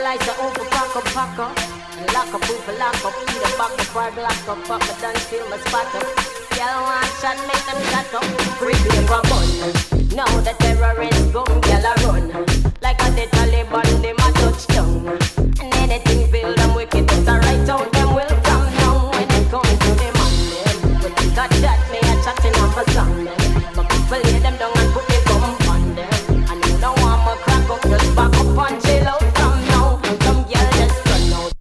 I say, oh, pack up. Lock up, people lock up. See the back up, or lock up. But me done feel my spot up. Y'all want shot, make them shut up. Free paper bun. Now the terrorists gun, y'all a run. Like a the Taliban